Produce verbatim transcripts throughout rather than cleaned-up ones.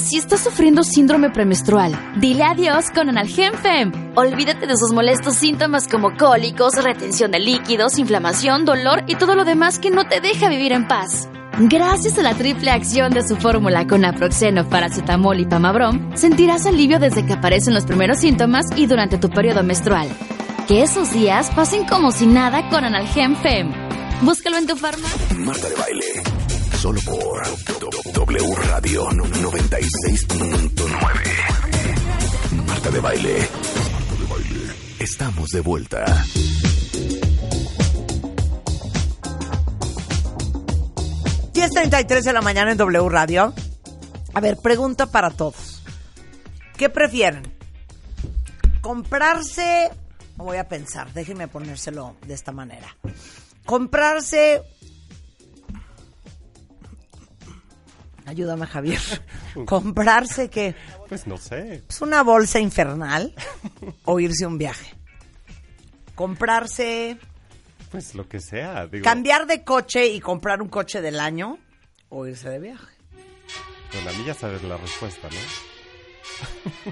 Si estás sufriendo síndrome premenstrual, dile adiós con Analgem Fem. Olvídate de sus molestos síntomas como cólicos, retención de líquidos, inflamación, dolor y todo lo demás que no te deja vivir en paz. Gracias a la triple acción de su fórmula con naproxeno, paracetamol y pamabrom, sentirás alivio desde que aparecen los primeros síntomas y durante tu periodo menstrual. Que esos días pasen como si nada con Analgem Fem. Búscalo en tu farmacia. Marta de Baile, solo por W Radio noventa y seis punto nueve. Marta de Baile. Estamos de vuelta. diez treinta y tres de la mañana en W Radio. A ver, pregunta para todos. ¿Qué prefieren? ¿Comprarse? Voy a pensar, déjenme ponérselo de esta manera. Comprarse... Ayúdame, Javier. ¿Comprarse qué? Pues no sé. ¿Es una bolsa infernal o irse a un viaje? ¿Comprarse... Pues lo que sea. Digo, cambiar de coche y comprar un coche del año o irse de viaje? Bueno, a mí ya sabes la respuesta, ¿no?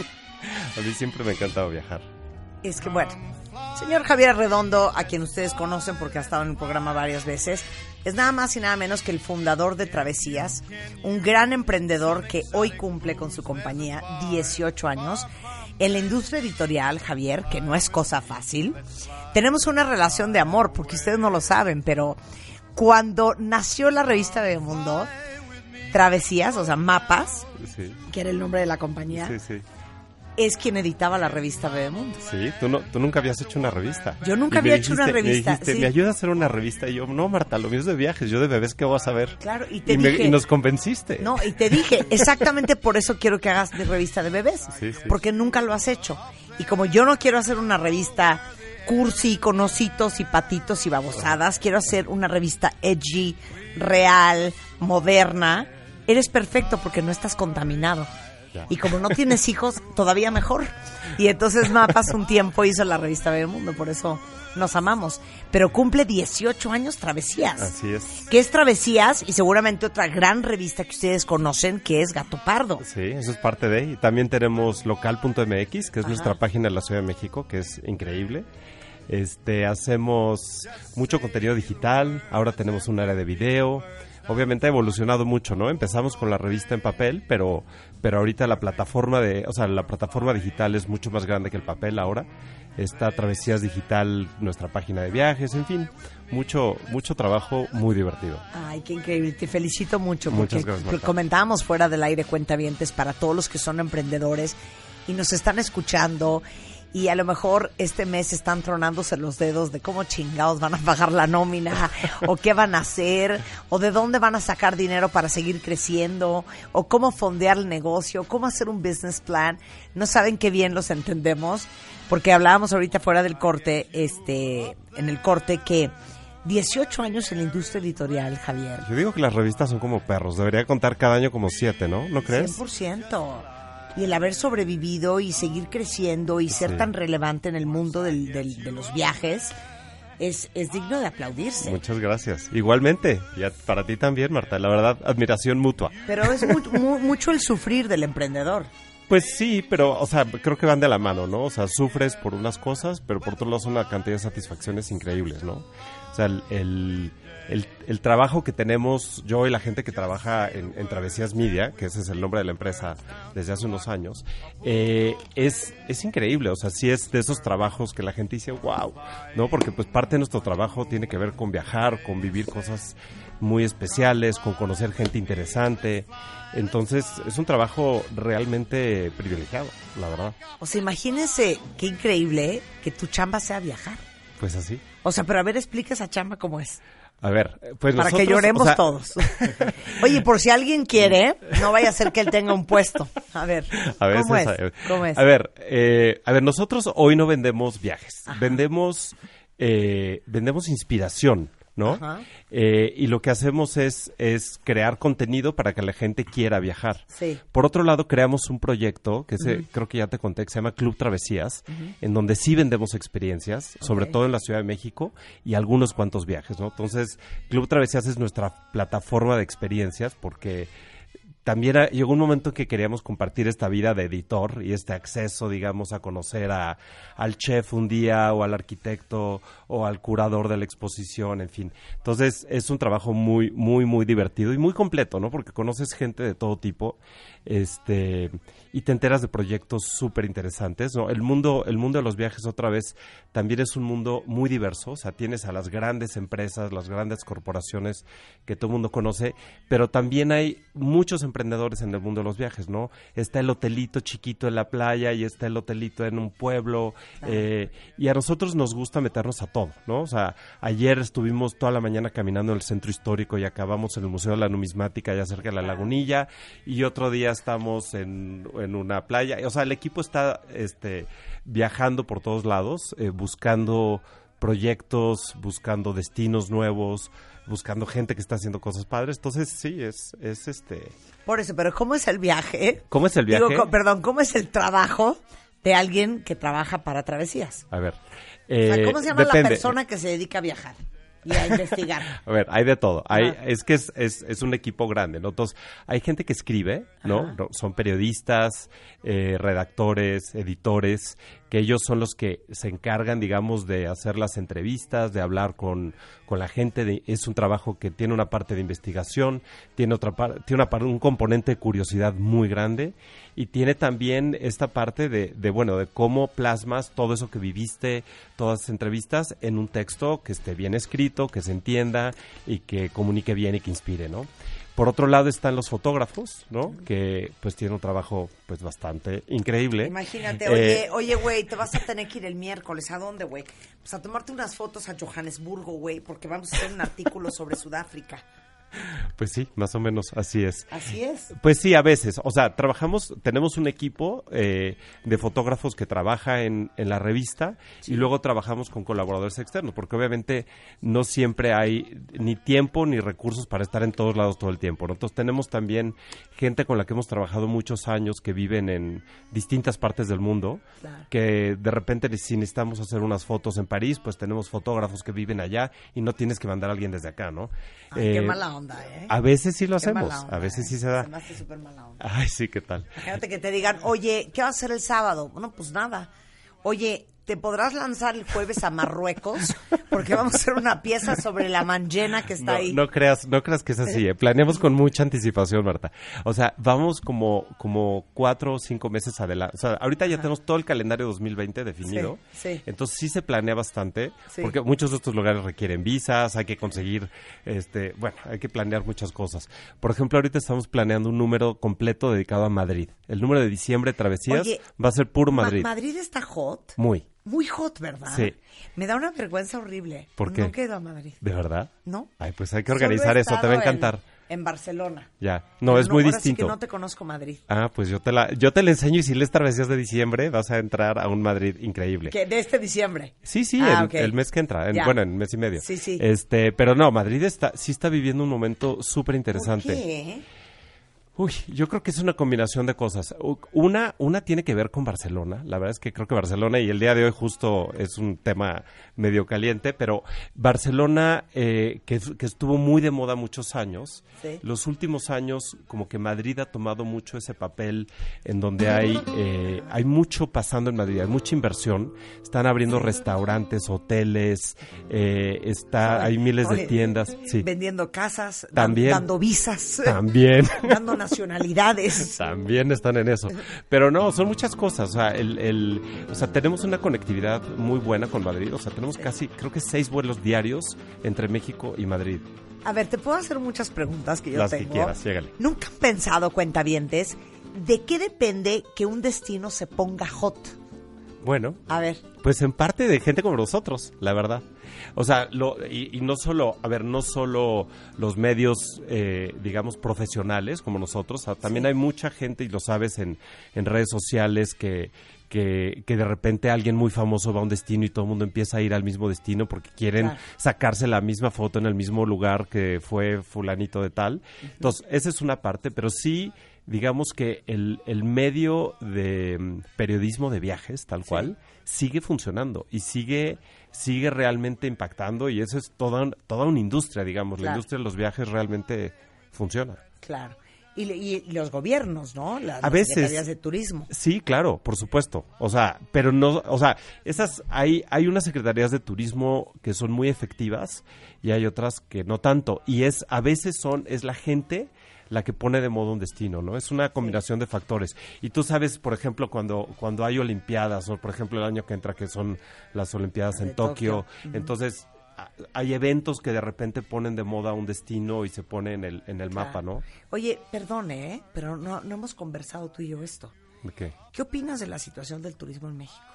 A mí siempre me ha encantado viajar. Es que bueno, señor Javier Redondo, a quien ustedes conocen porque ha estado en el programa varias veces, es nada más y nada menos que el fundador de Travesías, un gran emprendedor que hoy cumple con su compañía dieciocho años. En la industria editorial, Javier, que no es cosa fácil, tenemos una relación de amor, porque ustedes no lo saben, pero cuando nació la revista Bebemundo, Travesías, o sea, Mapas, Sí. que era el nombre de la compañía, Sí, sí. es quien editaba la revista Bebemundo. Sí, tú, no, tú nunca habías hecho una revista. Yo nunca Y me había hecho una dijiste- revista, Me dijiste, sí. ¿me ayuda a hacer una revista? Y yo, no, Marta, lo mío es de viajes, yo de bebés, ¿qué vas a ver? Claro, y te y, me- dije... y nos convenciste. No, y te dije, exactamente por eso quiero que hagas de revista de bebés, Sí, sí. porque nunca lo has hecho. Y como yo no quiero hacer una revista cursi, con ositos y patitos y babosadas, quiero hacer una revista edgy, real, moderna, eres perfecto porque no estás contaminado. Ya. Y como no tienes hijos, todavía mejor. Y entonces Mapas un tiempo hizo la revista Bebemundo, por eso nos amamos. Pero cumple dieciocho años Travesías. Así es. Que es Travesías y seguramente otra gran revista que ustedes conocen, que es Gato Pardo. Sí, eso es parte de. Y también tenemos local punto m x, que es Ajá. nuestra página de la Ciudad de México, que es increíble. Este, hacemos mucho contenido digital, ahora tenemos un área de video. Obviamente ha evolucionado mucho, ¿no? Empezamos con la revista en papel, pero pero ahorita la plataforma de, o sea, la plataforma digital es mucho más grande que el papel ahora. Está Travesías Digital, nuestra página de viajes, en fin, mucho mucho trabajo muy divertido. Ay, qué increíble. Te felicito mucho. Muchas porque gracias, Marta. comentábamos fuera del aire cuentavientes para todos los que son emprendedores y nos están escuchando. Y a lo mejor este mes están tronándose los dedos de cómo chingados van a pagar la nómina, o qué van a hacer, o de dónde van a sacar dinero para seguir creciendo, o cómo fondear el negocio, cómo hacer un business plan. No saben qué bien los entendemos, porque hablábamos ahorita fuera del corte, este, en el corte, que dieciocho años en la industria editorial, Javier. Yo digo que las revistas son como perros, debería contar cada año como siete, ¿no? ¿No crees? cien por ciento. Y el haber sobrevivido y seguir creciendo y ser Sí. tan relevante en el mundo del, del- de los viajes es, es digno de aplaudirse. Muchas gracias. Igualmente, y a- para ti también, Marta, la verdad, admiración mutua. Pero es mu- mu- mucho el sufrir del emprendedor. Pues sí, pero, o sea, creo que van de la mano, ¿no? O sea, sufres por unas cosas, pero por otro lado son una cantidad de satisfacciones increíbles, ¿no? O sea, el, el, el- el trabajo que tenemos, yo y la gente que trabaja en, en Travesías Media, que ese es el nombre de la empresa desde hace unos años, eh, es, es increíble. O sea, sí es de esos trabajos que la gente dice, wow, ¿no? Porque pues parte de nuestro trabajo tiene que ver con viajar, con vivir cosas muy especiales, con conocer gente interesante. Entonces, es un trabajo realmente privilegiado, la verdad. O sea, imagínense qué increíble que tu chamba sea viajar. Pues así. O sea, pero a ver, explica esa chamba cómo es. A ver, pues Para nosotros, que lloremos o sea, todos. Oye, por si alguien quiere, no vaya a ser que él tenga un puesto. A ver, A veces, ¿cómo es? a, ¿Cómo es? a ver, eh, a ver, nosotros hoy no vendemos viajes, Ajá. vendemos, eh, vendemos inspiración, ¿no? Ajá. Eh, y lo que hacemos es, es crear contenido para que la gente quiera viajar. Sí. Por otro lado, creamos un proyecto que se, creo que ya te conté, que se llama Club Travesías, en donde sí vendemos experiencias, sobre Ok. todo en la Ciudad de México, y algunos cuantos viajes, ¿no? Entonces, Club Travesías es nuestra plataforma de experiencias porque también a, llegó un momento en que queríamos compartir esta vida de editor y este acceso, digamos, a conocer a, al chef un día o al arquitecto o al curador de la exposición, en fin. Entonces es un trabajo muy, muy, muy divertido y muy completo, ¿no? Porque conoces gente de todo tipo, este, y te enteras de proyectos súper interesantes, ¿no? El mundo, el mundo de los viajes, otra vez, también es un mundo muy diverso. O sea, tienes a las grandes empresas, las grandes corporaciones que todo el mundo conoce, pero también hay muchos emprendedores en el mundo de los viajes, ¿no? Está el hotelito chiquito en la playa y está el hotelito en un pueblo, ah. eh, y a nosotros nos gusta meternos a todo, ¿no? O sea, ayer estuvimos toda la mañana caminando en el centro histórico y acabamos en el Museo de la Numismática allá cerca de la Lagunilla, y otro día estamos en, en una playa. O sea, el equipo está este, viajando por todos lados, eh, buscando proyectos, buscando destinos nuevos, buscando gente que está haciendo cosas padres. Entonces, sí, es, es este... Por eso, pero ¿cómo es el viaje? ¿Cómo es el viaje? Digo, co- perdón, ¿cómo es el trabajo de alguien que trabaja para Travesías? A ver. Eh, o sea, ¿cómo se llama depende. la persona que se dedica a viajar y a investigar? A ver, hay de todo. Hay, Ah. Es que es, es, es un equipo grande, ¿no? Entonces, hay gente que escribe, ¿no? Ajá. No, son periodistas, eh, redactores, editores, que ellos son los que se encargan, digamos, de hacer las entrevistas, de hablar con, con la gente. De, es un trabajo que tiene una parte de investigación, tiene otra par, tiene una par, un componente de curiosidad muy grande, y tiene también esta parte de, de, bueno, de cómo plasmas todo eso que viviste, todas las entrevistas, en un texto que esté bien escrito, que se entienda y que comunique bien y que inspire, ¿no? Por otro lado están los fotógrafos, ¿no? Que pues tienen un trabajo pues bastante increíble. Imagínate, Eh, oye, oye, güey, te vas a tener que ir el miércoles. ¿A dónde, güey? Pues a tomarte unas fotos a Johannesburgo, güey, porque vamos a hacer un artículo sobre Sudáfrica. Pues sí, más o menos así es. Así es. Pues sí, a veces. O sea, trabajamos, tenemos un equipo eh, de fotógrafos que trabaja en, en la revista, sí. Y luego trabajamos con colaboradores externos, porque obviamente no siempre hay ni tiempo ni recursos para estar en todos lados todo el tiempo, ¿no? Entonces tenemos también gente con la que hemos trabajado muchos años que viven en distintas partes del mundo, claro. Que de repente si necesitamos hacer unas fotos en París, pues tenemos fotógrafos que viven allá y no tienes que mandar a alguien desde acá, ¿no? Ay, eh, qué mala onda. ¿Eh? A veces sí lo qué hacemos, onda, a veces ¿eh? sí se da. Se me hace súper mala onda. Ay, sí, ¿qué tal? Imagínate que te digan, oye, ¿qué vas a hacer el sábado? Bueno, pues nada. Oye, ¿te podrás lanzar el jueves a Marruecos? Porque vamos a hacer una pieza sobre la manjena que está no, ahí. No creas, no creas que es así, ¿eh? Planeamos con mucha anticipación, Marta. O sea, vamos como, como cuatro o cinco meses adelante. O sea, ahorita ya Ajá. tenemos todo el calendario dos mil veinte definido. Sí, sí. Entonces sí se planea bastante, sí. porque muchos de estos lugares requieren visas, hay que conseguir, este, bueno, hay que planear muchas cosas. Por ejemplo, ahorita estamos planeando un número completo dedicado a Madrid. El número de diciembre de Travesías Oye, va a ser puro Madrid. Ma- Madrid está hot. Muy. Muy hot, ¿verdad? Sí. Me da una vergüenza horrible. ¿Por qué? No quedo a Madrid. ¿De verdad? No. Ay, pues hay que organizar eso, te va a encantar. En, en Barcelona. Ya. No, Pero es muy ahora distinto. Sí que no te conozco Madrid. Ah, pues yo te la yo te la enseño, y si lees Travesías de diciembre vas a entrar a un Madrid increíble. ¿Qué? ¿De este diciembre? Sí, sí, ah, el, okay. el mes que entra, en, bueno, en un mes y medio. Sí, sí. Este, pero no, Madrid está sí está viviendo un momento súper interesante. ¿Por qué? Uy, yo creo que es una combinación de cosas. Una, una tiene que ver con Barcelona. La verdad es que creo que Barcelona, y el día de hoy justo es un tema medio caliente, pero Barcelona, eh, que, que estuvo muy de moda muchos años, sí. Los últimos años como que Madrid ha tomado mucho ese papel en donde hay, eh, hay mucho pasando en Madrid, hay mucha inversión. Están abriendo restaurantes, hoteles, eh, está, hay miles Oye, de tiendas. Sí. Vendiendo casas, también, dan, dando visas. También. Dando nacionalidades. También están en eso. Pero no, son muchas cosas. O sea, el, el, o sea, tenemos una conectividad muy buena con Madrid. O sea, tenemos casi, creo que seis vuelos diarios entre México y Madrid. A ver, te puedo hacer muchas preguntas que yo Las tengo. que quieras, llégale. ¿Nunca han pensado, cuentavientes, de qué depende que un destino se ponga hot? Bueno, a ver, pues en parte de gente como nosotros, la verdad. O sea, lo, y, y no solo, a ver, no solo los medios, eh, digamos, profesionales como nosotros, o sea, también sí. Hay mucha gente, y lo sabes, en, en redes sociales que, que, que de repente alguien muy famoso va a un destino y todo el mundo empieza a ir al mismo destino porque quieren claro. sacarse la misma foto en el mismo lugar que fue fulanito de tal. Uh-huh. Entonces, esa es una parte, pero sí... Digamos que el, el medio de um, periodismo de viajes, tal cual, sí. sigue funcionando y sigue sigue realmente impactando, y eso es toda, toda una industria, digamos. Claro. La industria de los viajes realmente funciona. Claro. Y, y, y los gobiernos, ¿no? Las, a las veces, secretarías de turismo. Sí, claro, por supuesto. O sea, pero no, o sea, esas hay hay unas secretarías de turismo que son muy efectivas y hay otras que no tanto. Y es a veces son es la gente la que pone de moda un destino, ¿no? Es una combinación sí. de factores. Y tú sabes, por ejemplo, cuando cuando hay olimpiadas o por ejemplo el año que entra que son las olimpiadas en Tokio, Tokio. Uh-huh. Entonces hay eventos que de repente ponen de moda un destino y se pone en el en el claro. mapa, ¿no? Oye, perdone, ¿eh? Pero no, no hemos conversado tú y yo esto. ¿De qué? ¿Qué opinas de la situación del turismo en México?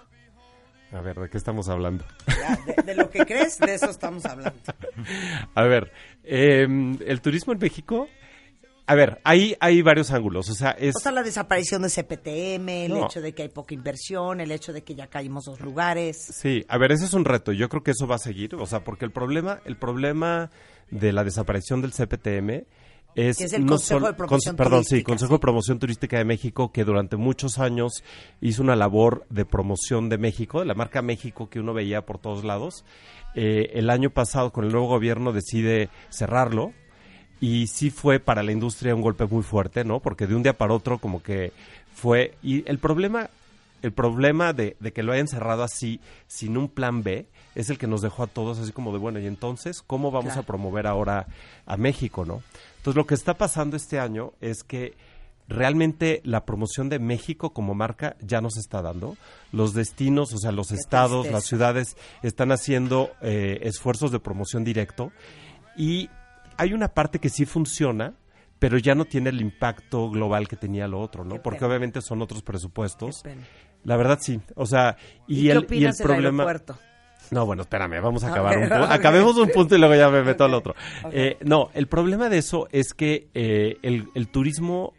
A ver, ¿de qué estamos hablando? Ya, de, de lo que crees, de eso estamos hablando. A ver, eh, el turismo en México... A ver, hay, hay varios ángulos, o sea, es... O sea, la desaparición de C P T M, el no. hecho de que hay poca inversión, el hecho de que ya caímos dos lugares. Sí, a ver, ese es un reto, yo creo que eso va a seguir, o sea, porque el problema, el problema de la desaparición del C P T M es... Es el no Consejo sol, de Promoción con, Perdón, Turística. sí, Consejo sí. de Promoción Turística de México, que durante muchos años hizo una labor de promoción de México, de la marca México que uno veía por todos lados. Eh, el año pasado, con el nuevo gobierno, decide cerrarlo. Y sí fue para la industria un golpe muy fuerte, ¿no? Porque de un día para otro como que fue... Y el problema, el problema de, de que lo hayan cerrado así, sin un plan B, es el que nos dejó a todos así como de, bueno, ¿y entonces cómo vamos claro. a promover ahora a México, no? Entonces lo que está pasando este año es que realmente la promoción de México como marca ya no se está dando. Los destinos, o sea, los Qué estados, tristeza. las ciudades están haciendo eh, esfuerzos de promoción directo y... Hay una parte que sí funciona, pero ya no tiene el impacto global que tenía lo otro, ¿no? Qué Porque pena. obviamente son otros presupuestos. Qué pena. La verdad sí, o sea, y, ¿Y el qué opinas y el problema. del aeropuerto? No, bueno, espérame, vamos a acabar Okay, un punto. okay. Acabemos un punto y luego ya me meto Okay. al otro. Okay. Eh, no, el problema de eso es que eh, el, el turismo,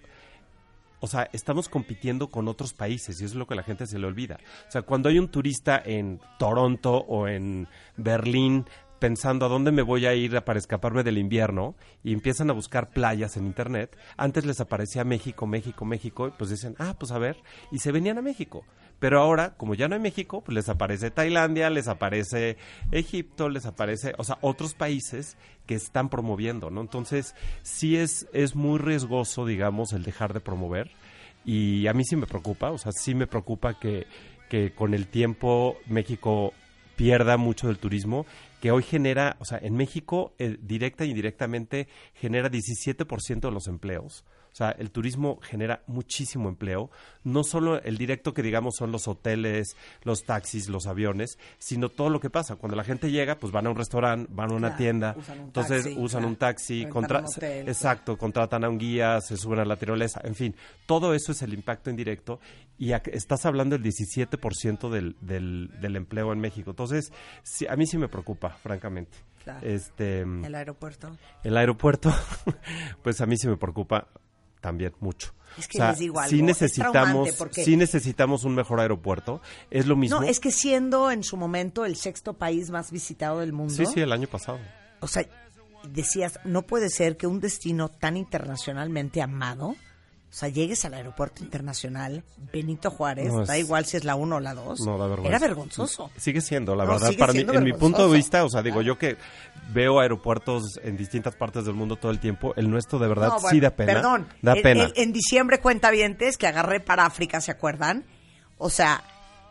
o sea, estamos compitiendo con otros países y eso es lo que a la gente se le olvida. O sea, cuando hay un turista en Toronto o en Berlín pensando a dónde me voy a ir para escaparme del invierno y empiezan a buscar playas en internet, antes les aparecía México, México, México, y pues dicen, ah, pues a ver, y se venían a México. Pero ahora, como ya no hay México, pues les aparece Tailandia, les aparece Egipto, les aparece, o sea, otros países que están promoviendo, ¿no? Entonces, sí es, es muy riesgoso, digamos, el dejar de promover, y a mí sí me preocupa, o sea, sí me preocupa que, que con el tiempo México pierda mucho del turismo, que hoy genera, o sea, en México, eh, directa e indirectamente, genera diecisiete por ciento de los empleos. O sea, el turismo genera muchísimo empleo, no solo el directo que digamos son los hoteles, los taxis, los aviones, sino todo lo que pasa. Cuando la gente llega, pues van a un restaurante, van a una claro, tienda, usan un entonces taxi, usan claro, un taxi, contra- un hotel, exacto, contratan a un guía, se suben a la tirolesa, en fin, todo eso es el impacto indirecto y a, estás hablando del diecisiete por ciento del, del, del empleo en México. Entonces, sí, a mí sí me preocupa, francamente. Claro. Este, El aeropuerto. El aeropuerto, pues a mí sí me preocupa también mucho. Es que o sea, les digo algo, sí es necesitamos, traumante porque- sí necesitamos un mejor aeropuerto. Es lo mismo. No, es que siendo en su momento el sexto país más visitado del mundo. Sí, sí, el año pasado. O sea, decías, no puede ser que un destino tan internacionalmente amado, o sea, llegues al aeropuerto internacional Benito Juárez, No, es- da igual si es la uno o la dos, No, da vergüenza. era vergonzoso. Sigue siendo, la No, verdad, sigue para mí, siendo en mi vergonzoso. punto de vista, o sea, digo, yo que veo aeropuertos en distintas partes del mundo todo el tiempo, el nuestro de verdad No, sí bueno, da pena. Perdón, Da el- pena. el- en diciembre cuentavientes que agarré para África, ¿se acuerdan? O sea,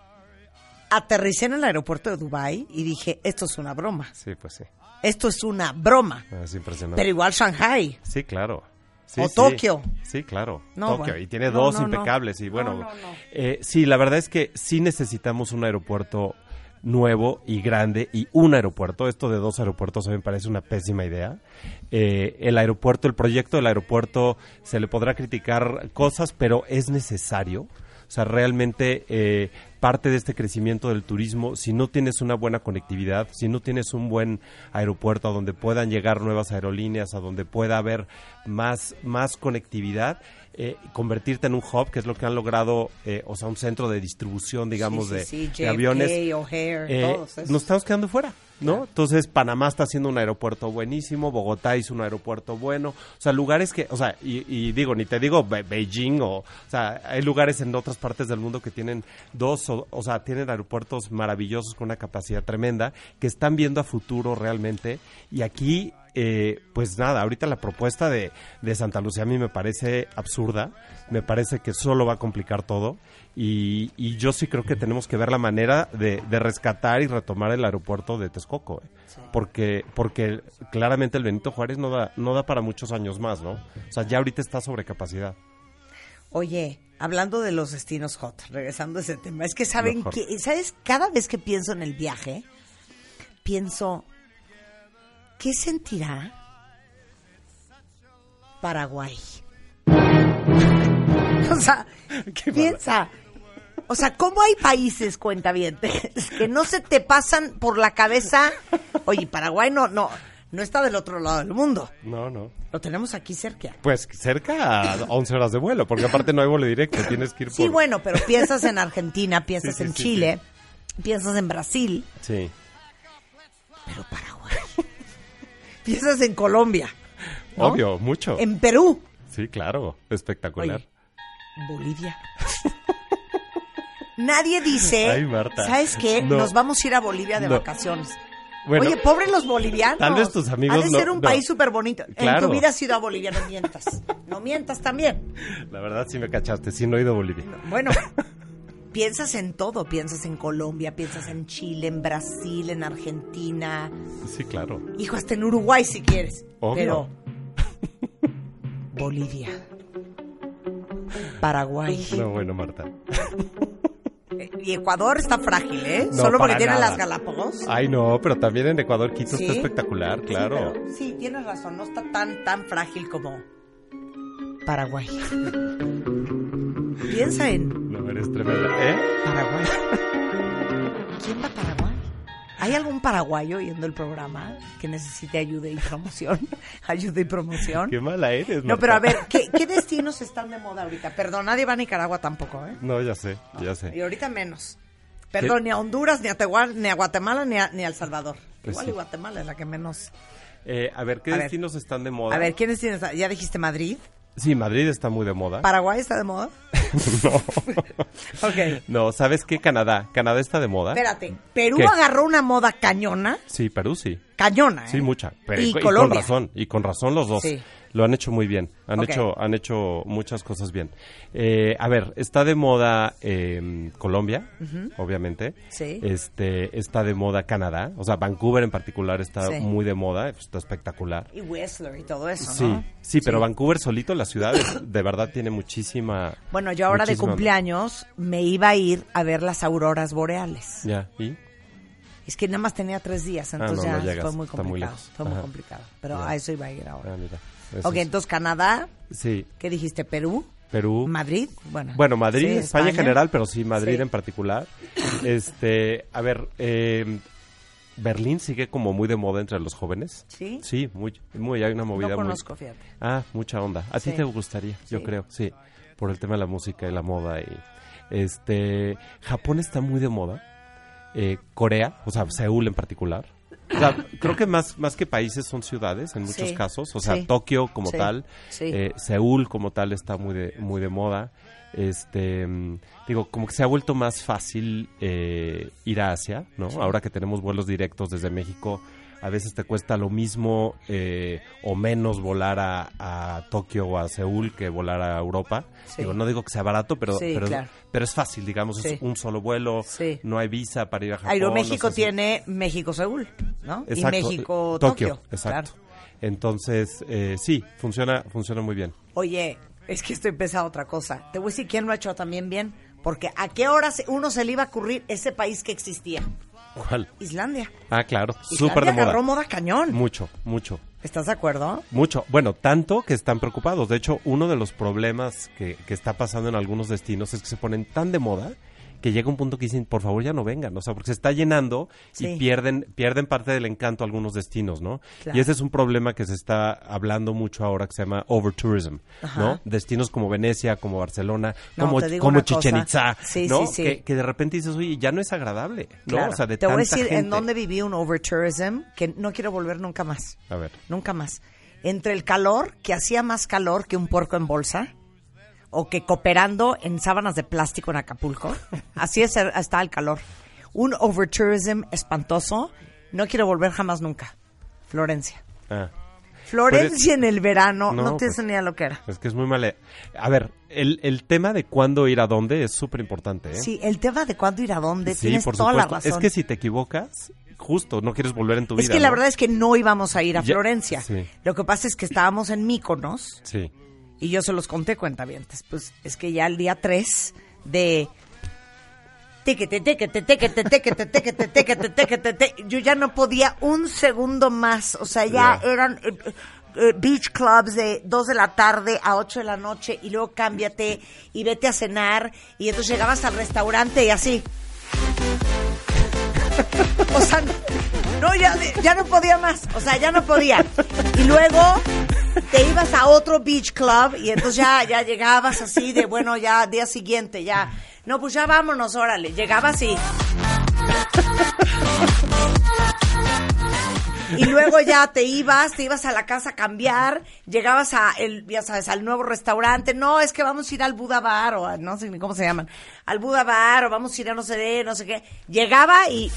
aterricé en el aeropuerto de Dubái y dije, esto es una broma. Sí, pues sí. Esto es una broma. Es impresionante. Pero igual Shanghai. Sí, claro. Sí, O sí. Tokio. Sí, claro. No, Tokio. bueno. Y tiene No, dos no, no. impecables. Y bueno, No, no, no. eh, sí, la verdad es que sí necesitamos un aeropuerto nuevo y grande y un aeropuerto. Esto de dos aeropuertos a mí me parece una pésima idea. Eh, el aeropuerto, el proyecto del aeropuerto se le podrá criticar cosas, pero es necesario. O sea, realmente eh, parte de este crecimiento del turismo, si no tienes una buena conectividad, si no tienes un buen aeropuerto a donde puedan llegar nuevas aerolíneas, a donde pueda haber más, más conectividad, eh, convertirte en un hub, que es lo que han logrado, eh, o sea, un centro de distribución, digamos, Sí, sí, de, sí, de J F K, aviones. O'Hare, eh, todos esos. nos estamos quedando fuera, ¿no? Claro. Entonces, Panamá está haciendo un aeropuerto buenísimo, Bogotá hizo un aeropuerto bueno, o sea, lugares que, o sea, y, y digo, ni te digo Be- Beijing, o, o sea, hay lugares en otras partes del mundo que tienen dos, o, o sea, tienen aeropuertos maravillosos con una capacidad tremenda, que están viendo a futuro realmente, y aquí eh, pues nada, ahorita la propuesta de, de Santa Lucía a mí me parece absurda, me parece que solo va a complicar todo y, y yo sí creo que tenemos que ver la manera de, de rescatar y retomar el aeropuerto de Texcoco, ¿eh? Sí. porque porque claramente el Benito Juárez no da, no da para muchos años más, ¿no? O sea, ya ahorita está sobre capacidad. Oye, hablando de los destinos hot, regresando a ese tema, es que saben que, ¿sabes? Cada vez que pienso en el viaje, pienso, ¿qué sentirá Paraguay? O sea, piensa, o sea, ¿cómo hay países, cuentavientes, que no se te pasan por la cabeza? Oye, Paraguay no, no, no está del otro lado del mundo. No, no. Lo tenemos aquí cerca. Pues cerca a once horas de vuelo, porque aparte no hay vuelo directo, tienes que ir por... Sí, bueno, pero piensas en Argentina, piensas sí, sí, en sí, Chile, sí. piensas en Brasil. Sí. Pero Paraguay. Piensas en Colombia, ¿no? Obvio, mucho. En Perú. Sí, claro, espectacular. Oye, Bolivia. Nadie dice, Ay, Marta. ¿sabes qué? No. Nos vamos a ir a Bolivia de No. vacaciones. Bueno, Oye, pobres los bolivianos. tal vez tus amigos Ha de ser no- un no. país súper bonito. Claro. En tu vida has ido a Bolivia, no mientas. No mientas también. la verdad sí me cachaste, sí no he ido a Bolivia. Bueno, piensas en todo. Piensas en Colombia, piensas en Chile, en Brasil, en Argentina. Sí, claro. Hijo, hasta en Uruguay si quieres. Obvio. Pero Bolivia, Paraguay No, bueno, Marta. y Ecuador está frágil, ¿eh? No, Solo porque para tiene nada. las Galápagos. Ay, no, pero también en Ecuador Quito ¿Sí? está espectacular, claro. Sí, pero- sí, tienes razón. No está tan, tan frágil como Paraguay. Piensa en No, eres tremenda. ¿Eh? Paraguay. ¿Quién va a Paraguay? ¿Hay algún paraguayo oyendo el programa que necesite ayuda y promoción? Ayuda y promoción. Qué mala eres, Marta. No, pero a ver, ¿qué, ¿qué destinos están de moda ahorita? Perdón, nadie va a Nicaragua tampoco, ¿eh? No, ya sé, ya sé. Y ahorita menos. Perdón, ni a Honduras, ni a, Tehuan, ni a Guatemala, ni a, ni a El Salvador. Pues Igual sí. y Guatemala es la que menos... Eh, a ver, ¿qué A ver. destinos están de moda? A ver, ¿quiénes tienes? ¿Ya dijiste Madrid? Sí, Madrid está muy de moda. ¿Paraguay está de moda? No. Ok. No, ¿sabes qué? Canadá. Canadá está de moda. Espérate, Perú ¿Qué? agarró una moda cañona. Sí, Perú sí. Cañona, ¿eh? Sí, mucha. Pero, y y, con Colombia. razón, y con razón los dos. Sí. Lo han hecho muy bien. Han Ok. hecho han hecho muchas cosas bien. Eh, a ver, está de moda eh, Colombia, obviamente. Sí. Este, está de moda Canadá. O sea, Vancouver en particular está Sí. muy de moda. Está espectacular. Y Whistler y todo eso, Sí, ¿no? sí, pero Vancouver solito, la ciudad, es- de verdad tiene muchísima... Bueno, yo ahora de muchísima- cumpleaños me iba a ir a ver las auroras boreales. Ya, ¿y? Es que nada más tenía tres días, entonces no, ya no llegas, fue muy está muy complicado. lejos. Fue muy Ajá. complicado. Pero Ya. a eso iba a ir ahora. Ah, mira. eso Ok, es. entonces Canadá, Sí, ¿qué dijiste? ¿Perú? Perú. ¿Madrid? Bueno, Bueno, Madrid, sí, España, en general, pero sí Madrid Sí. en particular. Este, a ver, eh, Berlín sigue como muy de moda entre los jóvenes. ¿Sí? Sí, muy, muy, hay una movida No muy... conozco, fíjate. Ah, mucha onda. A ti Sí. te gustaría, yo Sí. creo, sí, por el tema de la música y la moda y este, Japón está muy de moda. Eh, Corea, o sea, Seúl en particular. O sea, creo que más más que países son ciudades en muchos Sí. casos, o sea, Sí. Tokio como Sí. tal, Sí. eh, Seúl como tal está muy de muy de moda. Este, mm, digo, como que se ha vuelto más fácil eh, ir a Asia, ¿no? Ahora que tenemos vuelos directos desde México, a veces te cuesta lo mismo eh, o menos volar a, a Tokio o a Seúl que volar a Europa. Sí. Digo, no digo que sea barato, pero Sí, pero, claro. pero es fácil, digamos, Sí. es un solo vuelo, Sí. no hay visa para ir a Japón. Aeroméxico o sea, sí. tiene México-Seúl, ¿no? Exacto, Y México-Tokio. Tokio, exacto. Claro. Entonces, eh, sí, funciona funciona muy bien. Oye, es que estoy pensando otra cosa. Te voy a decir quién lo ha hecho también bien. Porque ¿a qué hora se- uno se le iba a ocurrir ese país que existía? ¿Cuál? Islandia. Ah, claro, Islandia súper de moda. agarró moda cañón. Mucho, mucho. ¿Estás de acuerdo? Mucho, bueno, tanto que están preocupados. De hecho, uno de los problemas que, que está pasando en algunos destinos es que se ponen tan de moda que llega un punto que dicen, por favor, ya no vengan, o sea, porque se está llenando Sí. y pierden pierden parte del encanto algunos destinos, ¿no? Claro. Y ese es un problema que se está hablando mucho ahora que se llama overtourism, Ajá. ¿no? Destinos como Venecia, como Barcelona, No, como, te digo como una cosa. Chichén Itzá, Sí, ¿no? sí, sí. Que, que de repente dices, oye, ya no es agradable, ¿no? Claro. O sea, de Te voy a tanta decir en gente. dónde viví un overtourism que no quiero volver nunca más. A ver. Nunca más. Entre el calor, que hacía más calor que un puerco en bolsa, o que cooperando en sábanas de plástico en Acapulco. Así es, está el calor. Un overtourism espantoso. No quiero volver jamás nunca. Florencia. Ah. Florencia en el verano, no, No, no tienes pues, ni idea lo que era. Es que es muy mal. A ver, el, el tema de cuándo ir a dónde es súper importante, ¿eh? Sí, el tema de cuándo ir a dónde, Sí, tienes por toda supuesto. la razón. Es que si te equivocas, justo, no quieres volver en tu vida. Es que la ¿no? verdad es que no íbamos a ir a Ya- Florencia. sí. Lo que pasa es que estábamos en Míconos Sí. y yo se los conté, cuentavientes. Pues es que ya el día tres de... Tequete, tequete, tequete, tequete, tequete, tequete, tequete, te- yo ya no podía un segundo más. O sea, ya Ya. eran eh, eh, beach clubs de dos de la tarde a ocho de la noche y luego cámbiate y vete a cenar. Y entonces llegabas al restaurante y así... O sea, no, ya, ya no podía más. O sea, ya no podía. Y luego te ibas a otro beach club y entonces ya, ya llegabas así de, bueno, ya día siguiente, ya. No, pues ya vámonos, órale. Llegabas y... Y luego ya te ibas, te ibas a la casa a cambiar, llegabas a el, ya sabes, al nuevo restaurante. No, es que vamos a ir al Buda Bar, o a, no sé ni cómo se llaman, al Buda Bar, o vamos a ir a no sé de, no sé qué. Llegaba y...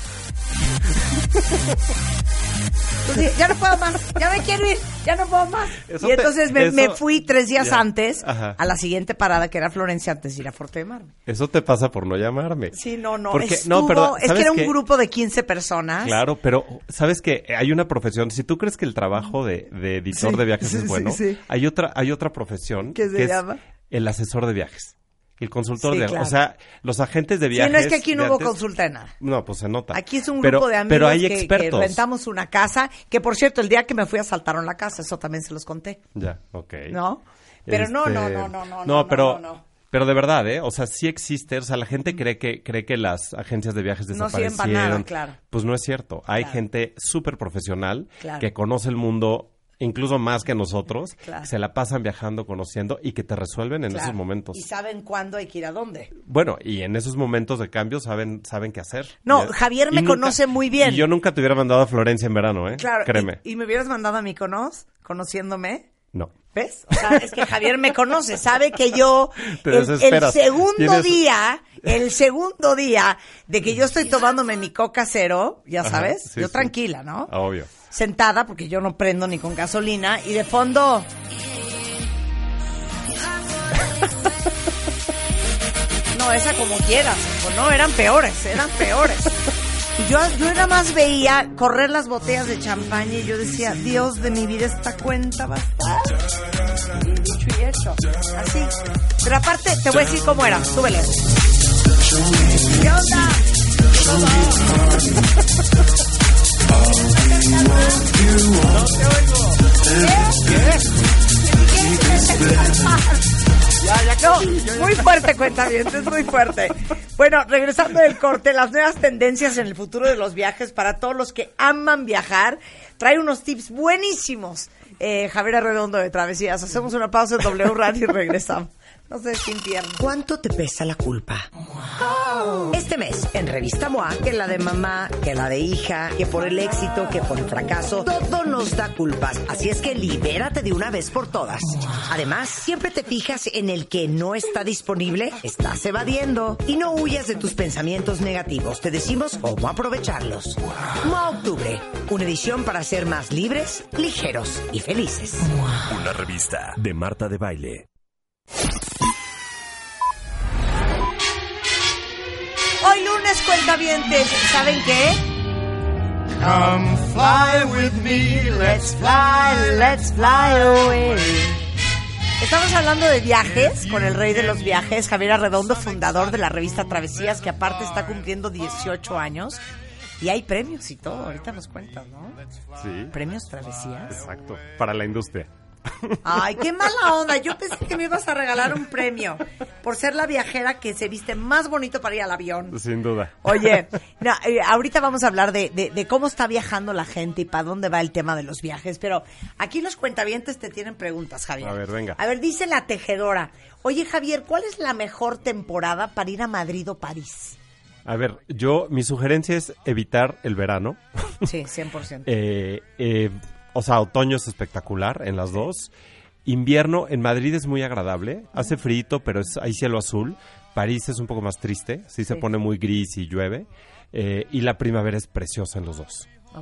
Entonces, ya no puedo más, ya me quiero ir, ya no puedo más. Eso y entonces te- me, eso- me fui tres días ya. antes Ajá. a la siguiente parada, que era Florencia, antes de ir a Forte de Mar. Eso te pasa por no llamarme. Sí, no, no, Porque, estuvo, no, pero, es que ¿sabes era un qué? grupo de quince personas. Claro, pero sabes que hay una profesión. Si tú crees que el trabajo de, de editor Sí, de viajes sí, es sí, bueno, sí. hay otra, hay otra profesión ¿Qué se que llama? es el asesor de viajes, el consultor Sí, de, claro. o sea, los agentes de viajes. Sí, no es que aquí no de hubo antes- consulta de nada. No, pues se nota. Aquí es un Pero- grupo de amigos pero hay que- que, expertos. rentamos una casa, que por cierto, el día que me fui asaltaron la casa, eso también se los conté, Ya, ok. ¿no? Pero no, no, Este, no, no, no, No, no, pero, no, no. pero de verdad, ¿eh? O sea, sí existe. O sea, la gente cree que cree que las agencias de viajes No sirven para desaparecieron. nada, claro. Pues no es cierto. Hay Claro. gente súper profesional Claro. que conoce el mundo incluso más que nosotros, Claro. que se la pasan viajando, conociendo y que te resuelven en Claro. esos momentos. Y saben cuándo hay que ir a dónde. Bueno, y en esos momentos de cambio saben saben qué hacer. No, Y- Javier y me nunca- conoce muy bien. Y yo nunca te hubiera mandado a Florencia en verano, ¿eh? Claro, Créeme. Y, y me hubieras mandado a Mykonos, conociéndome, No. ¿ves? O sea, es que Javier me conoce, sabe que yo, Te el, el desesperas. segundo Tienes- día, el segundo día de que yo estoy tomándome mi coca cero, ya Ajá, sabes, sí, yo sí. tranquila, ¿no? Ah, obvio. Sentada, porque yo no prendo ni con gasolina, y de fondo... No, esa como quieras, pues no, eran peores, eran peores. Y yo, yo nada más veía correr las botellas de champaña y yo decía, Dios de mi vida, esta cuenta va a estar. Y dicho y hecho, así. Pero aparte, te voy a decir cómo era, súbele. ¿Qué onda? No te oigo. ¿Qué? Ya, ya, no, muy fuerte, cuenta bien, es muy fuerte. Bueno, regresando del corte, las nuevas tendencias en el futuro de los viajes para todos los que aman viajar. Trae unos tips buenísimos. Eh, Javier Arredondo de Travesías. Hacemos una pausa en W Radio y regresamos. No sé, sin pierna. ¿Cuánto te pesa la culpa? Este mes, en Revista M O A, que la de mamá, que la de hija, que por el éxito, que por el fracaso, todo nos da culpas. Así es que libérate de una vez por todas. Además, siempre te fijas en el que no está disponible, estás evadiendo. Y no huyas de tus pensamientos negativos. Te decimos cómo aprovecharlos. M O A Octubre, una edición para ser más libres, ligeros y felices. Una revista de Marta de Baile. Hoy lunes, cuentavientes, ¿saben qué? Come fly with me, Let's fly, let's fly away. Estamos hablando de viajes con el rey de los viajes, Javier Arredondo, fundador de la revista Travesías, que aparte está cumpliendo dieciocho años. Y hay premios y todo, ahorita nos cuentas, ¿no? Sí. Premios Travesías. Exacto. Para la industria. Ay, qué mala onda. Yo pensé que me ibas a regalar un premio por ser la viajera que se viste más bonito para ir al avión. Sin duda. Oye, no, eh, ahorita vamos a hablar de, de, de cómo está viajando la gente y para dónde va el tema de los viajes, pero aquí los cuentavientes te tienen preguntas, Javier. A ver, venga. A ver, dice la tejedora. Oye, Javier, ¿cuál es la mejor temporada para ir a Madrid o París? A ver, yo, mi sugerencia es evitar el verano. Sí, cien por ciento. eh, eh, o sea, otoño es espectacular en las dos. Invierno en Madrid es muy agradable. Hace frío, pero es, hay cielo azul. París es un poco más triste. Sí, se Sí. pone muy gris y llueve. Eh, y la primavera es preciosa en los dos. Ok.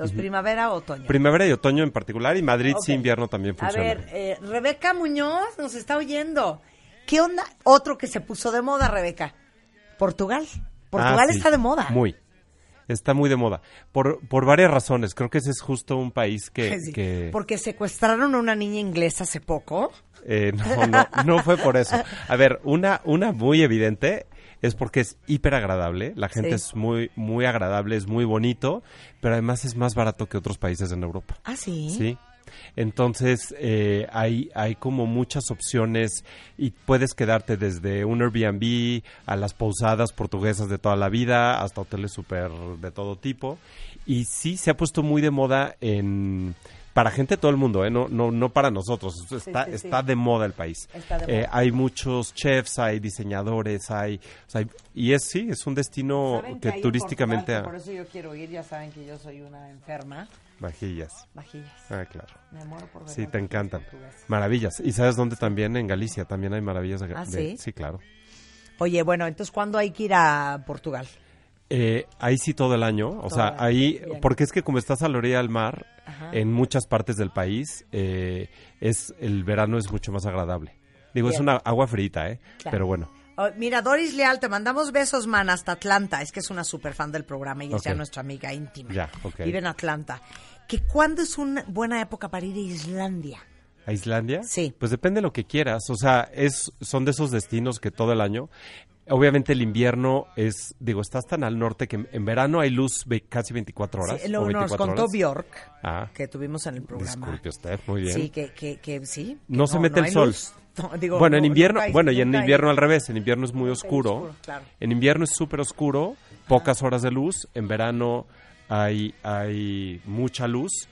Entonces, primavera o otoño. Primavera y otoño en particular, y Madrid Ok. sí invierno también A funciona. ver, eh, Rebeca Muñoz nos está oyendo. ¿Qué onda? Otro que se puso de moda, Rebeca. Portugal. Portugal Ah, sí, está de moda. Muy. Está muy de moda. Por, por varias razones. Creo que ese es justo un país que... Sí, que porque secuestraron a una niña inglesa hace poco. eh, no, no, no fue por eso. A ver, una, una muy evidente es porque es hiper agradable. La gente Sí. es muy, muy agradable, es muy bonito, pero además es más barato que otros países en Europa. Ah, sí. Sí. Entonces, eh, hay, hay como muchas opciones y puedes quedarte desde un Airbnb a las posadas portuguesas de toda la vida hasta hoteles súper de todo tipo. Y sí, se ha puesto muy de moda en... Para gente de todo el mundo, ¿eh? no, no, no para nosotros. Está, sí, sí. está de moda el país. Está de Eh, moda. hay muchos chefs, hay diseñadores, hay, o sea, hay- y es sí, es un destino ¿Saben que ahí en turísticamente... Portugal, que por eso yo quiero ir, ya saben que yo soy una enferma. Vajillas. Vajillas. Ah, claro. Me muero por ver Sí, las te vajillas encantan. portuguesas. Maravillas. ¿Y sabes dónde también? En Galicia también hay maravillas. De, ¿Ah, de- sí? Sí, claro. Oye, bueno, entonces, ¿cuándo hay que ir a Portugal? Eh, ahí sí todo el año, o Todo sea, el año, ahí, bien. porque es que como estás a la orilla del mar, Ajá. en muchas partes del país, eh, es el verano es mucho más agradable. Digo, es Bien. una agua frita, ¿eh? Claro. Pero bueno. Oh, mira, Doris Leal, te mandamos besos, man, hasta Atlanta. Es que es una super fan del programa y es Ok. ya nuestra amiga íntima. Ya, ok. Vive en Atlanta. ¿Que cuándo es una buena época para ir a Islandia? ¿A Islandia? Sí. Pues depende de lo que quieras, o sea, es son de esos destinos que todo el año... Obviamente el invierno es, digo, estás tan al norte que en, en verano hay luz ve- casi veinticuatro horas. Sí, o lo nos veinticuatro contó horas. Bjork, Ah, que tuvimos en el programa. disculpe usted, muy bien. Sí, que, que, que sí. que No se mete el hay sol. luz. No, digo, Bueno, en no, invierno, nunca hay- bueno, y en nunca hay- invierno al revés, en invierno es muy Nunca hay oscuro. oscuro, claro. En invierno es súper oscuro, pocas horas de luz, en verano hay, hay mucha luz,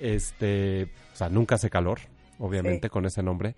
este, o sea, nunca hace calor, obviamente, Sí. con ese nombre,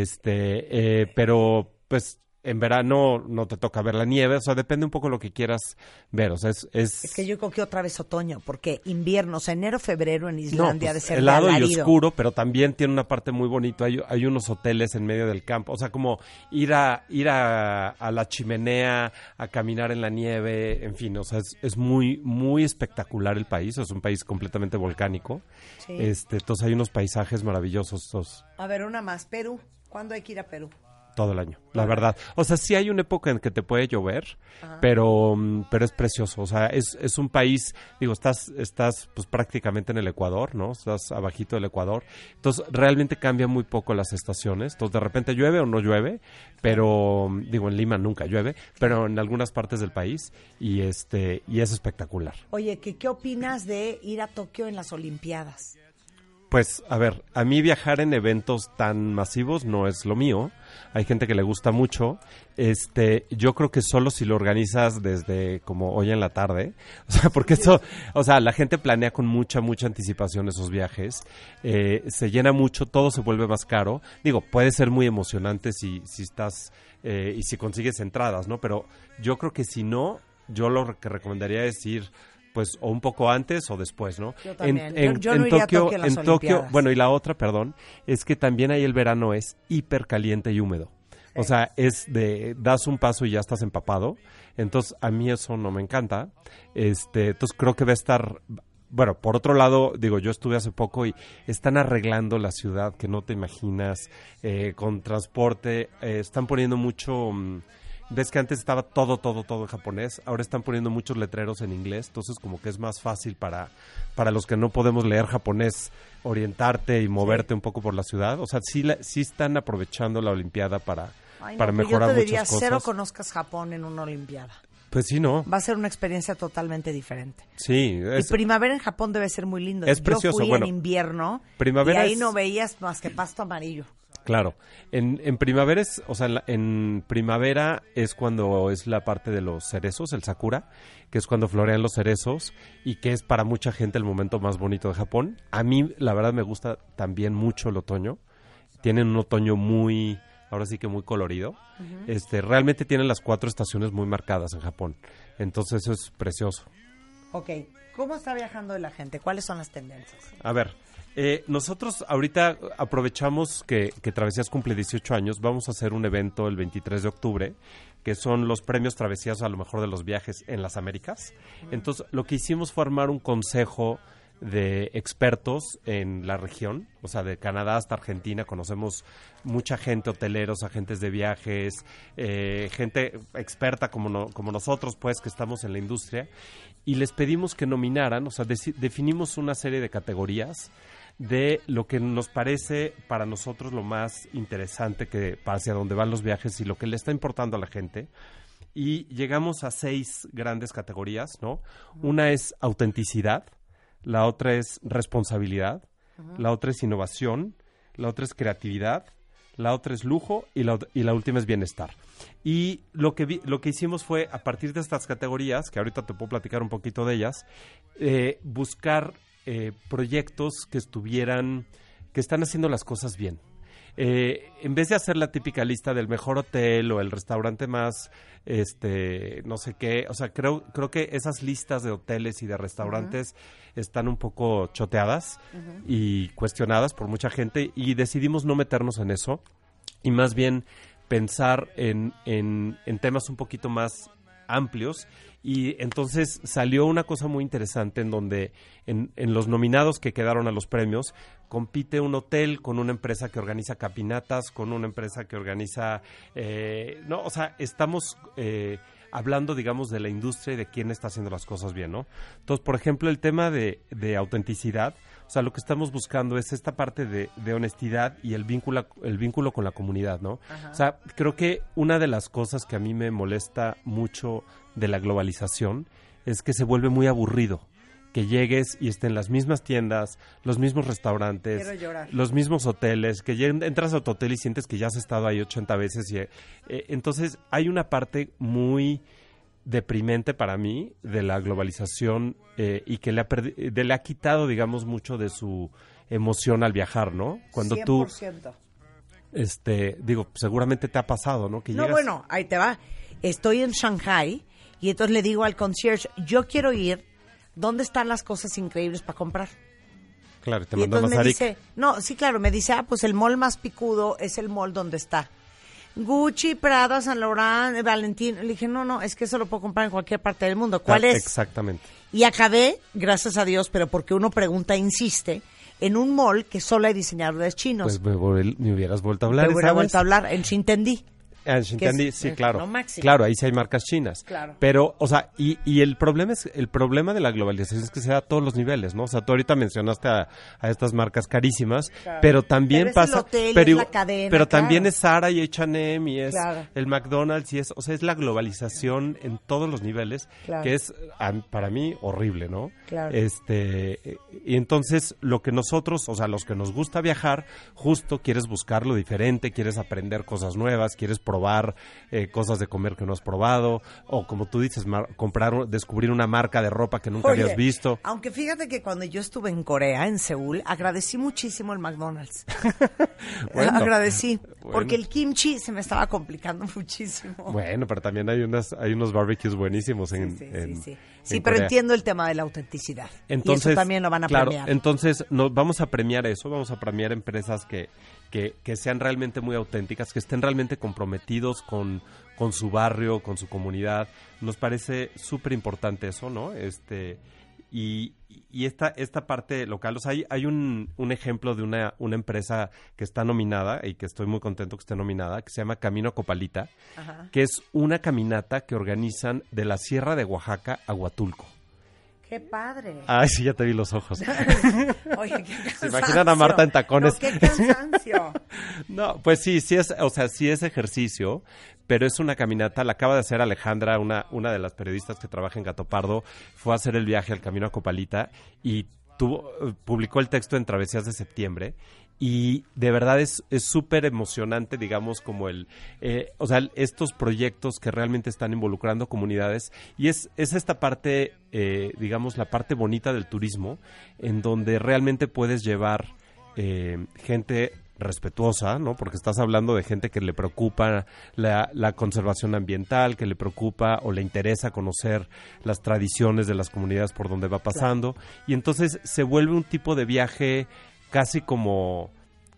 este, eh, pero pues en verano no te toca ver la nieve, o sea, depende un poco de lo que quieras ver, o sea, es... Es, Es que yo creo que otra vez otoño, porque invierno, o sea, enero, febrero en no, Islandia ha pues, de ser helado y alarido. oscuro, pero también tiene una parte muy bonita. Hay, hay unos hoteles en medio del campo, o sea, como ir a ir a, a la chimenea, a caminar en la nieve, en fin, o sea, es, es muy muy espectacular el país. Es un país completamente volcánico. Sí. Este, entonces hay unos paisajes maravillosos todos, A ver, una más. Perú. ¿Cuándo hay que ir a Perú? todo el año, la verdad. O sea, sí hay una época en que te puede llover, pero mm, pero es precioso. O sea, es, es un país, digo, estás estás pues prácticamente en el Ecuador, ¿no? Estás abajito del Ecuador. Entonces, realmente cambia muy poco las estaciones. Entonces, de repente llueve o no llueve, pero mm, digo, en Lima nunca llueve, pero en algunas partes del país y este y es espectacular. Oye, ¿qué, ¿qué opinas de ir a Tokio en las Olimpiadas? Pues, a ver, a mí viajar en eventos tan masivos no es lo mío. Hay gente que le gusta mucho. Este, yo creo que solo si lo organizas desde como hoy en la tarde. O sea, porque eso, o sea, la gente planea con mucha, mucha anticipación esos viajes. Eh, se llena mucho, todo se vuelve más caro. Digo, puede ser muy emocionante si, si estás, eh, y si consigues entradas, ¿no? Pero yo creo que si no, yo lo que recomendaría es ir pues o un poco antes o después, ¿no? Yo también. Yo- yo no iría a Tokio a las en Tokio, Olimpiadas. bueno, y la otra, perdón, es que también ahí el verano es hiper caliente y húmedo. O sea, es de das un paso y ya estás empapado. Entonces, a mí eso no me encanta. Este, entonces creo que va a estar bueno, por otro lado, digo, yo estuve hace poco y están arreglando la ciudad que no te imaginas, eh, con transporte, eh, están poniendo mucho... mm, ves que antes estaba todo, todo, todo en japonés, ahora están poniendo muchos letreros en inglés, entonces como que es más fácil para, para los que no podemos leer japonés, orientarte y moverte un poco por la ciudad. O sea, sí, la, sí están aprovechando la Olimpiada para, Ay, no, para pues mejorar yo te diría, muchas cosas. cero conozcas Japón en una Olimpiada. Pues sí, ¿no? Va a ser una experiencia totalmente diferente. Sí. Es, y primavera en Japón debe ser muy lindo. Es Yo precioso, fui bueno, en invierno primavera y ahí es- no veías más que pasto amarillo. Claro, en, en primavera es, o sea, en, la- en primavera es cuando es la parte de los cerezos, el sakura, que es cuando florean los cerezos y que es para mucha gente el momento más bonito de Japón. A mí, la verdad, me gusta también mucho el otoño. Tienen un otoño muy, ahora sí que muy colorido. Este, realmente tienen las cuatro estaciones muy marcadas en Japón. Entonces eso es precioso. Ok, ¿cómo está viajando la gente? ¿Cuáles son las tendencias? A ver, eh, nosotros ahorita aprovechamos que, que Travesías cumple dieciocho años. Vamos a hacer un evento el veintitrés de octubre, que son los premios Travesías a lo mejor de los viajes en las Américas. Entonces, lo que hicimos fue armar un consejo de expertos en la región, o sea, de Canadá hasta Argentina. Conocemos mucha gente, hoteleros, agentes de viajes, eh, gente experta como, no, como nosotros, pues, que estamos en la industria, y les pedimos que nominaran, o sea, de- definimos una serie de categorías de lo que nos parece para nosotros lo más interesante que hacia dónde van los viajes y lo que le está importando a la gente. Y llegamos a seis grandes categorías, ¿no? Una es autenticidad, la otra es responsabilidad, uh-huh. la otra es innovación, la otra es creatividad, la otra es lujo y la, y la última es bienestar. Y lo que, vi, lo que hicimos fue, a partir de estas categorías, que ahorita te puedo platicar un poquito de ellas, eh, buscar eh, proyectos que estuvieran, que están haciendo las cosas bien. Eh, en vez de hacer la típica lista del mejor hotel o el restaurante más, este, no sé qué, o sea, creo, creo que esas listas de hoteles y de restaurantes uh-huh. están un poco choteadas uh-huh. y cuestionadas por mucha gente, y decidimos no meternos en eso y más bien pensar en, en, en temas un poquito más amplios. Y entonces salió una cosa muy interesante en donde en, en los nominados que quedaron a los premios compite un hotel con una empresa que organiza caminatas, con una empresa que organiza, eh, no, o sea, estamos eh, hablando, digamos, de la industria y de quién está haciendo las cosas bien, ¿no? Entonces, por ejemplo, el tema de, de autenticidad, o sea, lo que estamos buscando es esta parte de, de honestidad y el vínculo, el vínculo con la comunidad, ¿no? Ajá. O sea, creo que una de las cosas que a mí me molesta mucho de la globalización es que se vuelve muy aburrido que llegues y estén las mismas tiendas, los mismos restaurantes, los mismos hoteles, que lleg- entras a tu hotel y sientes que ya has estado ahí ochenta veces. Y, eh, entonces hay una parte muy deprimente para mí de la globalización eh, y que le ha, perdi- de, le ha quitado, digamos, mucho de su emoción al viajar, ¿no? Cuando cien por ciento. tú, este, digo, seguramente te ha pasado, ¿no? Que no, llegas... bueno, ahí te va. Estoy en Shanghai y entonces le digo al concierge, yo quiero ir, ¿dónde están las cosas increíbles para comprar? Claro, te y mandó entonces me Mazarik. dice, no, sí, claro, me dice, ah, pues el mall más picudo es el mall donde está Gucci, Prada, Saint Laurent, Valentín. Le dije, no, no, es que eso lo puedo comprar en cualquier parte del mundo. ¿Cuál Ah, es? Exactamente. Y acabé, gracias a Dios, pero porque uno pregunta e insiste, en un mall que solo hay diseñadores chinos. Pues me, vol- me hubieras vuelto a hablar. Me hubiera ¿sabes? vuelto a hablar en Xintendi. Ah, en Xintendi, es, sí, es claro. lo máximo. Claro, ahí sí hay marcas chinas. Claro. Pero, o sea, y, y el problema es el problema de la globalización es que se da a todos los niveles, ¿no? O sea, tú ahorita mencionaste a, a estas marcas carísimas, Claro. pero también Pero es pasa... el hotel, pero, es la cadena, pero también claro. es Zara y H and M y es Claro. el McDonald's y es... O sea, es la globalización en todos los niveles, Claro. que es, a- para mí, horrible, ¿no? Claro. Este, eh, y entonces, lo que nosotros, o sea, los que nos gusta viajar, justo quieres buscar lo diferente, quieres aprender cosas nuevas, quieres probar eh, cosas de comer que no has probado, o como tú dices, mar- comprar, descubrir una marca de ropa que nunca Oye, habías visto. Aunque fíjate que cuando yo estuve en Corea, en Seúl, agradecí muchísimo el McDonald's. Bueno, agradecí, bueno. porque el kimchi se me estaba complicando muchísimo. Bueno, pero también hay unas, hay unos barbecues buenísimos en, sí, sí, en- sí, sí. en Sí, pero Corea. entiendo el tema de la autenticidad. Entonces, y eso también lo van a claro, premiar. Entonces, nos vamos a premiar eso, vamos a premiar empresas que, que, que sean realmente muy auténticas, que estén realmente comprometidos con, con su barrio, con su comunidad. Nos parece súper importante eso, ¿no? Este, y, y esta, esta parte local, o sea, hay, hay un, un ejemplo de una, una empresa que está nominada y que estoy muy contento que esté nominada, que se llama Camino a Copalita, Ajá. que es una caminata que organizan de la Sierra de Oaxaca a Huatulco. ¡Qué padre! Ay, sí, ya te vi los ojos. Oye, qué cansancio. ¿Se imaginan a Marta en tacones? No, qué cansancio. No, pues sí, sí es, o sea, sí es ejercicio, pero es una caminata. La acaba de hacer Alejandra, una, una de las periodistas que trabaja en Gato Pardo, fue a hacer el viaje al Camino a Copalita y tuvo, publicó el texto en Travesías de Septiembre. Y de verdad es es súper emocionante, digamos, como el, eh, o sea, estos proyectos que realmente están involucrando comunidades. Y es, es esta parte, eh, digamos, la parte bonita del turismo, en donde realmente puedes llevar eh, gente respetuosa, ¿no? Porque estás hablando de gente que le preocupa la, la conservación ambiental, que le preocupa o le interesa conocer las tradiciones de las comunidades por donde va pasando. Claro. Y entonces se vuelve un tipo de viaje casi como,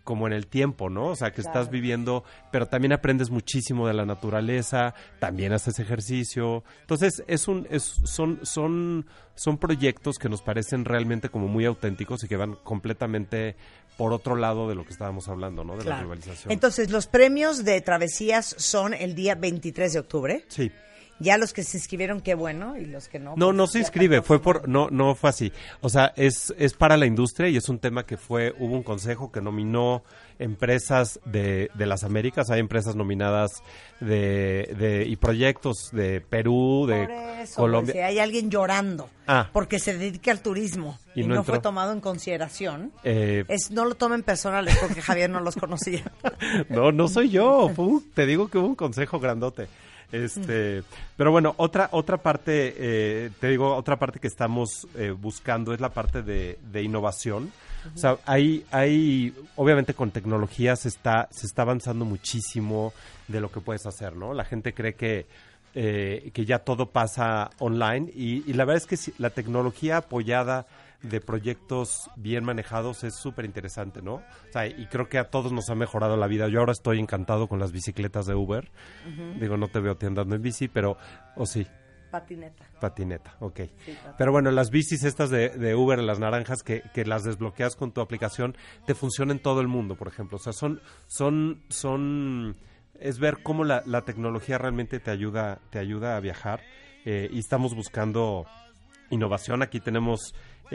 como en el tiempo, ¿no? O sea, que claro. estás viviendo, pero también aprendes muchísimo de la naturaleza, también haces ejercicio. Entonces, es un es son son son proyectos que nos parecen realmente como muy auténticos y que van completamente por otro lado de lo que estábamos hablando, ¿no? De claro. la globalización. Entonces, los premios de Travesías son el día veintitrés de octubre. Sí. Ya los que se inscribieron, qué bueno, y los que no. No, pues, no se inscribe, fue por, no, no fue así. O sea, es, es para la industria y es un tema que fue, hubo un consejo que nominó empresas de, de las Américas, hay empresas nominadas de, de, y proyectos de Perú, de por eso, Colombia. Pues, si hay alguien llorando ah. porque se dedica al turismo y, y no, no fue tomado en consideración, eh, es no lo tomen personales porque Javier no los conocía. No, no soy yo, fue, te digo que hubo un consejo grandote. Este, pero bueno, otra otra parte, eh, te digo, otra parte que estamos eh, buscando es la parte de, de innovación. Uh-huh. O sea, hay, hay, obviamente con tecnología se está, se está avanzando muchísimo de lo que puedes hacer, ¿no? La gente cree que, eh, que ya todo pasa online y, y la verdad es que si, la tecnología apoyada de proyectos bien manejados es súper interesante, ¿no? O sea, y creo que a todos nos ha mejorado la vida. Yo ahora estoy encantado con las bicicletas de Uber. Uh-huh. Digo, no te veo a ti andando en bici, pero... ¿O oh, sí? Patineta. Patineta, ok. Sí, patineta. Pero bueno, las bicis estas de, de Uber, las naranjas, que, que las desbloqueas con tu aplicación, te funcionan en todo el mundo, por ejemplo. O sea, son... son, son es ver cómo la, la tecnología realmente te ayuda, te ayuda a viajar. Eh, y estamos buscando innovación. Aquí tenemos...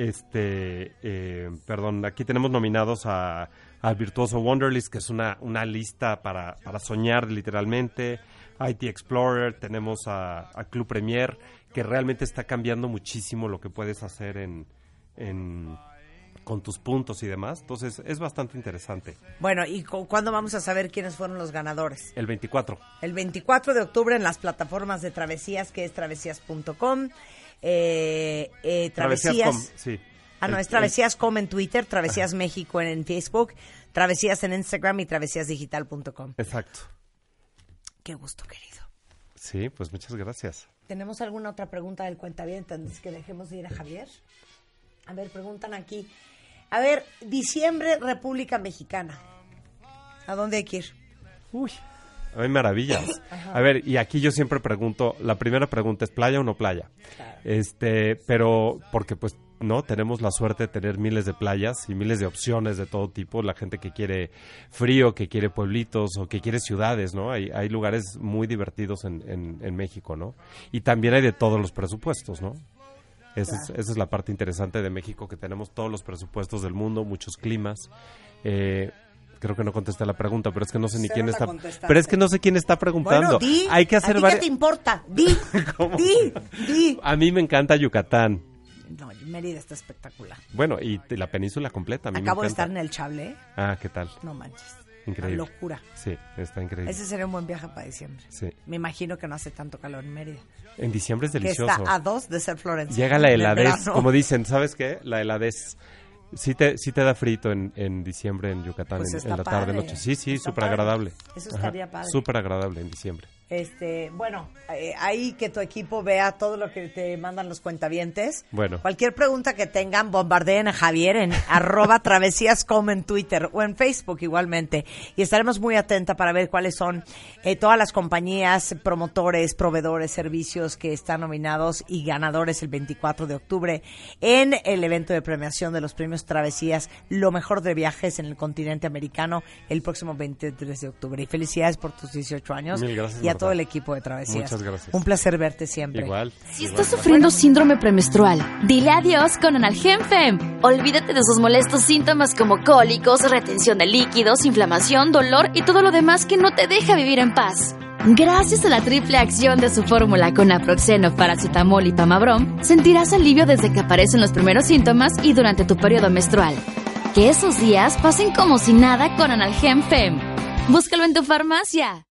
Este, eh, perdón, aquí tenemos nominados a, a Virtuoso Wonderlist, que es una, una lista para, para soñar literalmente, I T Explorer, tenemos a, a Club Premier, que realmente está cambiando muchísimo lo que puedes hacer en, en con tus puntos y demás, entonces es bastante interesante. Bueno, ¿y cu- cuándo vamos a saber quiénes fueron los ganadores? El veinticuatro. El veinticuatro de octubre en las plataformas de Travesías, que es travesías punto com. Eh, eh, Travesías, Travesías sí. Ah, no, el, es Travesías el, com en Twitter, Travesías ajá. México en, en Facebook, Travesías en Instagram y travesías digital punto com. Exacto. Qué gusto, querido. Sí, pues muchas gracias. ¿Tenemos alguna otra pregunta del cuentaviente antes que dejemos de ir a Javier? A ver, preguntan aquí. A ver, diciembre, República Mexicana. ¿A dónde hay que ir? Uy, hay maravillas. A ver, y aquí yo siempre pregunto, la primera pregunta es ¿playa o no playa? Claro. Este, pero porque pues no, tenemos la suerte de tener miles de playas y miles de opciones de todo tipo, la gente que quiere frío, que quiere pueblitos o que quiere ciudades, ¿no? Hay, hay lugares muy divertidos en, en, en México, ¿no? Y también hay de todos los presupuestos, ¿no? Esa, claro. es, esa es la parte interesante de México, que tenemos todos los presupuestos del mundo, muchos climas. Eh, creo que no contesté la pregunta, pero es que no sé ni Cero quién está. Contestaste. Pero es que no sé quién está preguntando. Bueno, di, hay que hacer ¿a ti vari- qué te importa? Di, di, di. A mí me encanta Yucatán. No, Mérida está espectacular. Bueno, y la península completa. A mí Acabo me de estar en el Chablé. Ah, ¿qué tal? No manches. Increíble. Una locura. Sí, está increíble. Ese sería un buen viaje para diciembre. Sí. Me imagino que no hace tanto calor en Mérida. En diciembre es delicioso. Que está a dos de ser Florencia. Llega la heladez, como dicen, ¿sabes qué? La heladez. Sí te, sí te da frito en, en diciembre en Yucatán, pues en, en la tarde, noche. Sí, sí, súper agradable. Eso estaría Ajá, padre. Súper agradable en diciembre. Este, bueno, eh, ahí que tu equipo vea todo lo que te mandan los cuentavientes. Bueno. Cualquier pregunta que tengan, bombardeen a Javier en arroba travesíascom en Twitter o en Facebook igualmente. Y estaremos muy atentas para ver cuáles son eh, todas las compañías, promotores, proveedores, servicios que están nominados y ganadores el veinticuatro de octubre en el evento de premiación de los premios Travesías, lo mejor de viajes en el continente americano, el próximo veintitrés de octubre. Y felicidades por tus dieciocho años. Mil gracias. Y a todo el equipo de Travesías. Muchas gracias. Un placer verte siempre. Igual. Si igual, estás sufriendo síndrome premenstrual, dile adiós con Analgem Fem. Olvídate de sus molestos síntomas como cólicos, retención de líquidos, inflamación, dolor y todo lo demás que no te deja vivir en paz. Gracias a la triple acción de su fórmula con naproxeno, paracetamol y pamabrom, sentirás alivio desde que aparecen los primeros síntomas y durante tu periodo menstrual. Que esos días pasen como si nada con Analgem Fem. Búscalo en tu farmacia.